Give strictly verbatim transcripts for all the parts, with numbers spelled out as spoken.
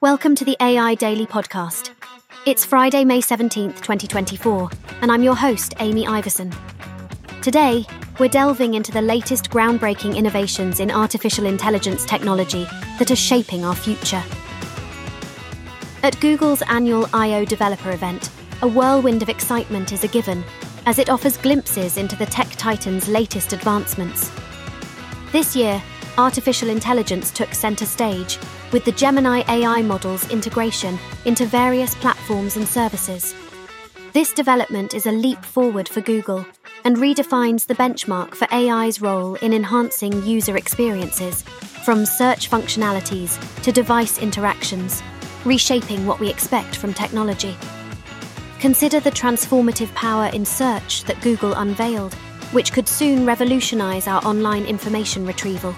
Welcome to the A I Daily Podcast. It's Friday, May seventeenth, twenty twenty-four, and I'm your host, Amy Iverson. Today, we're delving into the latest groundbreaking innovations in artificial intelligence technology that are shaping our future. At Google's annual I O developer event, a whirlwind of excitement is a given, as it offers glimpses into the tech titan's latest advancements. This year, artificial intelligence took center stage, with the Gemini A I model's integration into various platforms and services. This development is a leap forward for Google and redefines the benchmark for A I's role in enhancing user experiences, from search functionalities to device interactions, reshaping what we expect from technology. Consider the transformative power in search that Google unveiled, which could soon revolutionize our online information retrieval.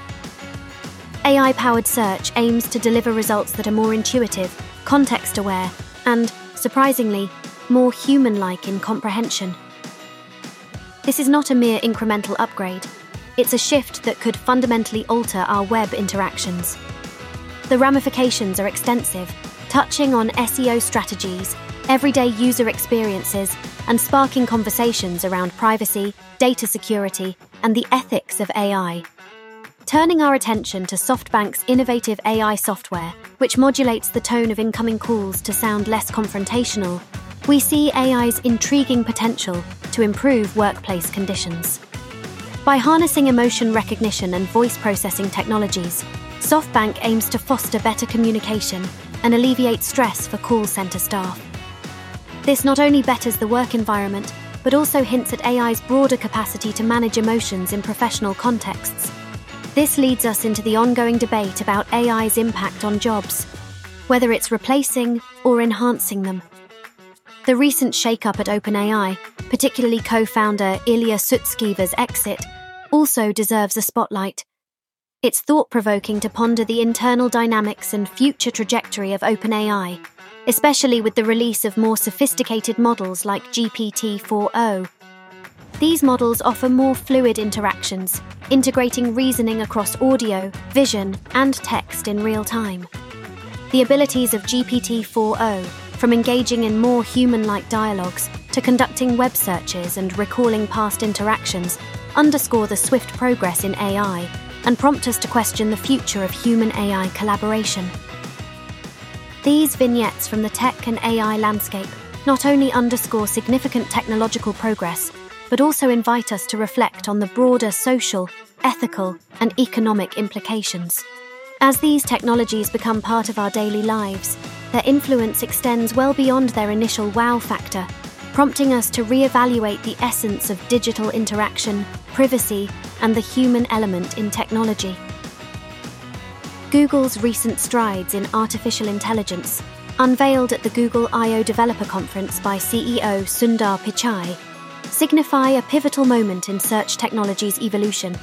A I-powered search aims to deliver results that are more intuitive, context-aware, and, surprisingly, more human-like in comprehension. This is not a mere incremental upgrade. It's a shift that could fundamentally alter our web interactions. The ramifications are extensive, touching on S E O strategies, everyday user experiences, and sparking conversations around privacy, data security, and the ethics of A I. Turning our attention to SoftBank's innovative A I software, which modulates the tone of incoming calls to sound less confrontational, we see A I's intriguing potential to improve workplace conditions. By harnessing emotion recognition and voice processing technologies, SoftBank aims to foster better communication and alleviate stress for call center staff. This not only betters the work environment, but also hints at A I's broader capacity to manage emotions in professional contexts. This leads us into the ongoing debate about A I's impact on jobs, whether it's replacing or enhancing them. The recent shake-up at OpenAI, particularly co-founder Ilya Sutskever's exit, also deserves a spotlight. It's thought-provoking to ponder the internal dynamics and future trajectory of OpenAI, especially with the release of more sophisticated models like G P T four o. These models offer more fluid interactions, integrating reasoning across audio, vision, and text in real time. The abilities of G P T four o, from engaging in more human-like dialogues to conducting web searches and recalling past interactions, underscore the swift progress in A I and prompt us to question the future of human-A I collaboration. These vignettes from the tech and A I landscape not only underscore significant technological progress, but also invite us to reflect on the broader social, ethical, and economic implications. As these technologies become part of our daily lives, their influence extends well beyond their initial wow factor, prompting us to reevaluate the essence of digital interaction, privacy, and the human element in technology. Google's recent strides in artificial intelligence, unveiled at the Google I O Developer Conference by C E O Sundar Pichai, signify a pivotal moment in search technology's evolution.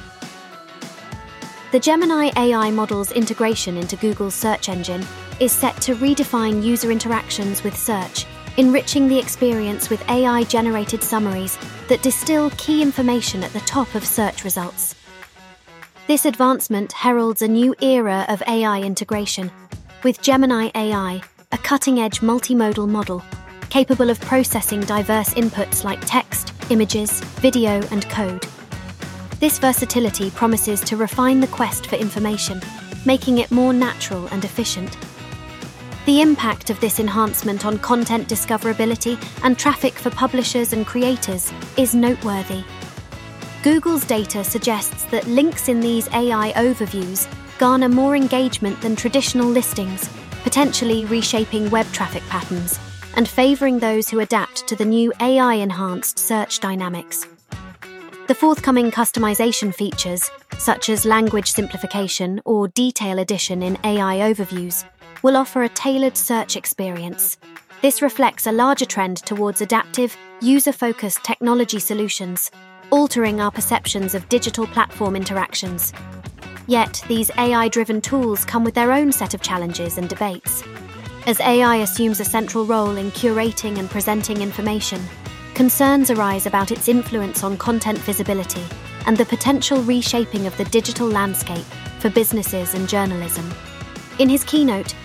The Gemini A I model's integration into Google's search engine is set to redefine user interactions with search, enriching the experience with A I-generated summaries that distill key information at the top of search results. This advancement heralds a new era of A I integration, with Gemini A I, a cutting-edge multimodal model capable of processing diverse inputs like text, images, video, and code. This versatility promises to refine the quest for information, making it more natural and efficient. The impact of this enhancement on content discoverability and traffic for publishers and creators is noteworthy. Google's data suggests that links in these A I overviews garner more engagement than traditional listings, potentially reshaping web traffic patterns and favoring those who adapt to the new A I-enhanced search dynamics. The forthcoming customization features, such as language simplification or detail addition in A I overviews, will offer a tailored search experience. This reflects a larger trend towards adaptive, user-focused technology solutions, altering our perceptions of digital platform interactions. Yet, these A I-driven tools come with their own set of challenges and debates. As A I assumes a central role in curating and presenting information, concerns arise about its influence on content visibility and the potential reshaping of the digital landscape for businesses and journalism. In his keynote,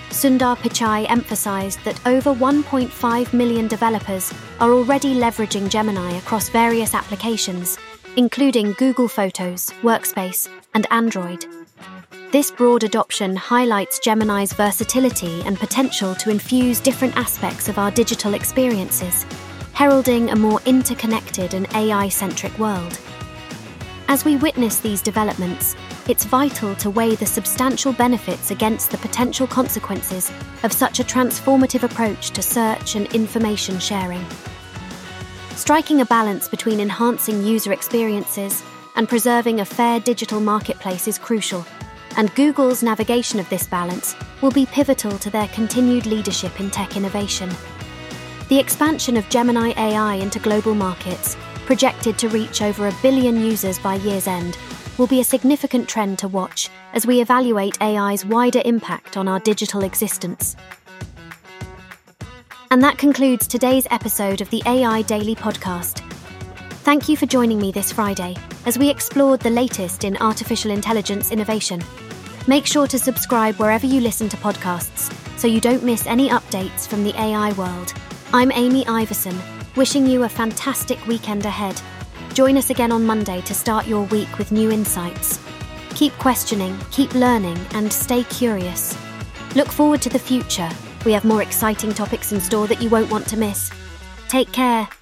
Sundar Pichai emphasized that over one point five million developers are already leveraging Gemini across various applications, including Google Photos, Workspace, and Android. This broad adoption highlights Gemini's versatility and potential to infuse different aspects of our digital experiences, heralding a more interconnected and A I-centric world. As we witness these developments, it's vital to weigh the substantial benefits against the potential consequences of such a transformative approach to search and information sharing. Striking a balance between enhancing user experiences and preserving a fair digital marketplace is crucial, and Google's navigation of this balance will be pivotal to their continued leadership in tech innovation. The expansion of Gemini A I into global markets, projected to reach over a billion users by year's end, will be a significant trend to watch as we evaluate A I's wider impact on our digital existence. And that concludes today's episode of the A I Daily Podcast. Thank you for joining me this Friday as we explored the latest in artificial intelligence innovation. Make sure to subscribe wherever you listen to podcasts so you don't miss any updates from the A I world. I'm Amy Iverson, wishing you a fantastic weekend ahead. Join us again on Monday to start your week with new insights. Keep questioning, keep learning, and stay curious. Look forward to the future. We have more exciting topics in store that you won't want to miss. Take care.